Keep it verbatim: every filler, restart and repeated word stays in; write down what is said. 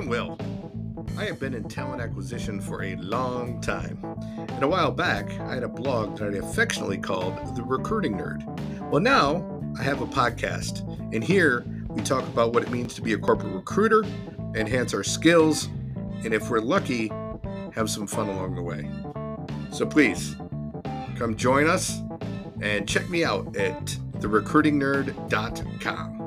I'm Will. I have been in talent acquisition for a long time. And a while back, I had a blog that I affectionately called The Recruiting Nerd. Well, now I have a podcast, and here we talk about what it means to be a corporate recruiter, enhance our skills, and if we're lucky, have some fun along the way. So please, come join us and check me out at the recruiting nerd dot com.